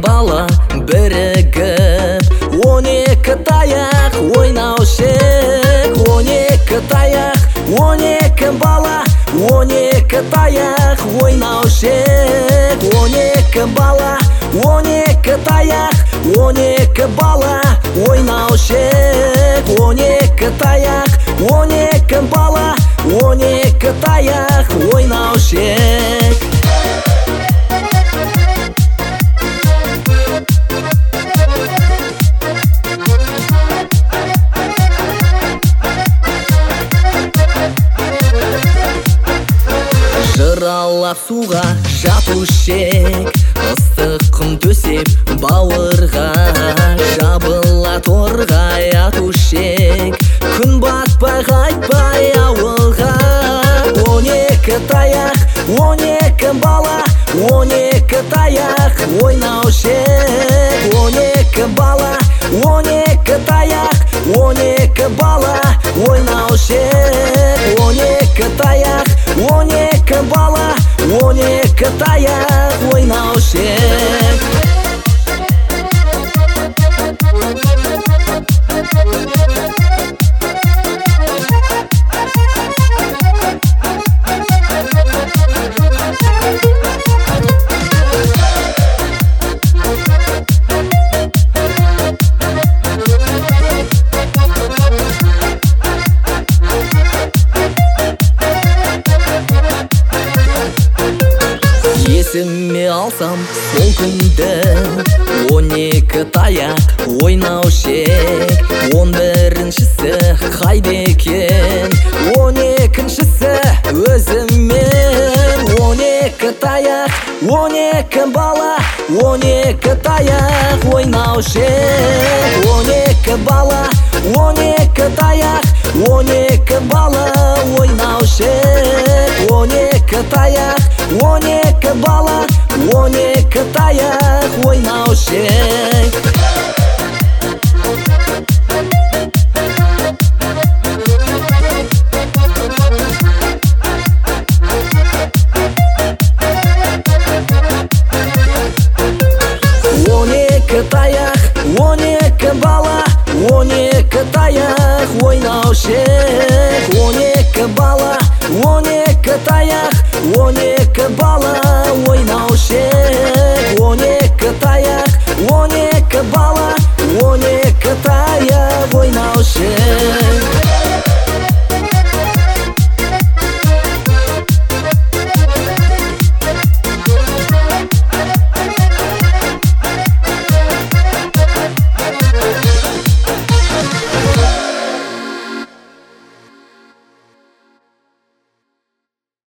бала бірігіп, 12 таяқ ойнаушы ек. 12 таяқ, 12 бала, 12 таяқ ойнаушы ек. 12 бала, 12 таяқ, 12 бала ойнаушы ек. 12 таяқ, 12 бала, 12 таяқ ойнаушы ек. Жыралап суға жатушы ек, ыстық құм төсеп бауырға, жабыла торғай атушы ек, күн батпай қайтпай ауылға. 12 таяқ, 12 бала, 12 таяқ ойнаушы ек. 12 бала, 12 таяқ, 12 бала ойнаушы ек. 12 таяқ, 12 бала, 12 таяқ ойнаушы ек. Есіме алсам сол күнді, 12 таяқ ойнаушы ек. 11-шісі қайда екен, 12-шісі өзіммен. 12 таяқ, 12 бала, 12 таяқ ойнаушы ек. 12 бала, 12 таяқ, 12 бала ойнаушы ек. 12 таяқ, 12 бала, 12 таяқ ойнаушы ек. Таяқ, 12 бала, 12 таяқ ойнаушы ек. 12 бала, 12 таяқ, 12 бала ойнаушы ек. 12 таяқ, 12 бала, 12 таяқ ойнаушы ек.